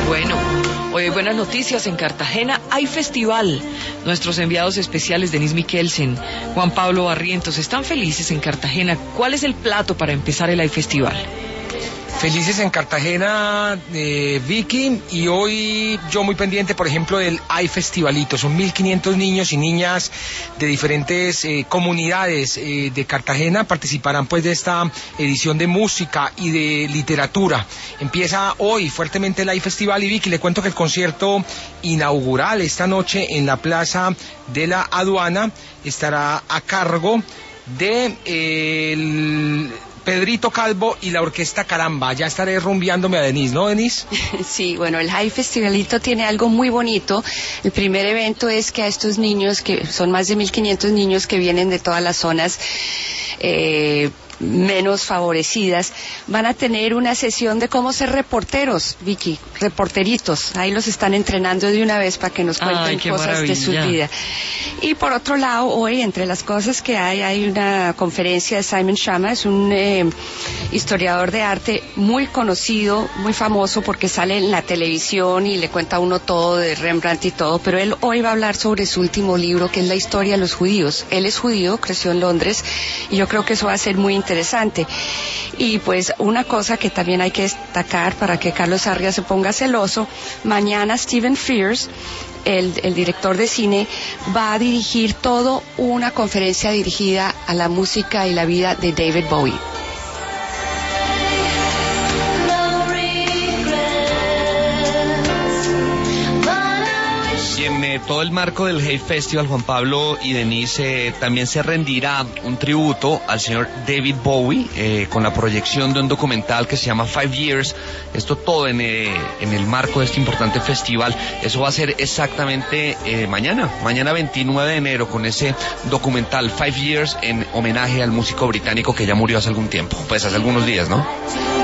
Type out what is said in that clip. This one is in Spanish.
Bueno, hoy hay buenas noticias en Cartagena. Hay festival. Nuestros enviados especiales, Denise Mikkelsen, Juan Pablo Barrientos, están felices en Cartagena. ¿Cuál es el plato para empezar el iFestival? Felices en Cartagena, Vicky, y hoy yo muy pendiente, por ejemplo, del iFestivalito. Son 1.500 niños y niñas de diferentes comunidades de Cartagena. Participarán pues de esta edición de música y de literatura. Empieza hoy fuertemente el iFestival, y Vicky, le cuento que el concierto inaugural esta noche en la Plaza de la Aduana estará a cargo de Pedrito Calvo y la Orquesta Caramba. Ya estaré rumbeándome a Denise, ¿no, Denise? Sí, bueno, el iFestivalito tiene algo muy bonito. El primer evento es que a estos niños, que son más de 1.500 niños que vienen de todas las zonas menos favorecidas, van a tener una sesión de cómo ser reporteros, Vicky, reporteritos. Ahí los están entrenando de una vez para que nos cuenten cosas maravilla de su vida. Y por otro lado, hoy, entre las cosas que hay una conferencia de Simon Schama. Es un historiador de arte muy conocido, muy famoso, porque sale en la televisión y le cuenta a uno todo de Rembrandt y todo, pero él hoy va a hablar sobre su último libro, que es la historia de los judíos. Él es judío, creció en Londres, y yo creo que eso va a ser muy interesante. Y pues una cosa que también hay que destacar para que Carlos Arria se ponga celoso: mañana Stephen Frears, el director de cine, va a dirigir toda una conferencia dirigida a la música y la vida de David Bowie. Todo el marco del Hey Festival, Juan Pablo y Denise, también se rendirá un tributo al señor David Bowie con la proyección de un documental que se llama 5 Years. Esto todo en el marco de este importante festival. Eso va a ser exactamente mañana 29 de enero, con ese documental 5 Years en homenaje al músico británico que ya murió hace algún tiempo, pues hace algunos días, ¿no?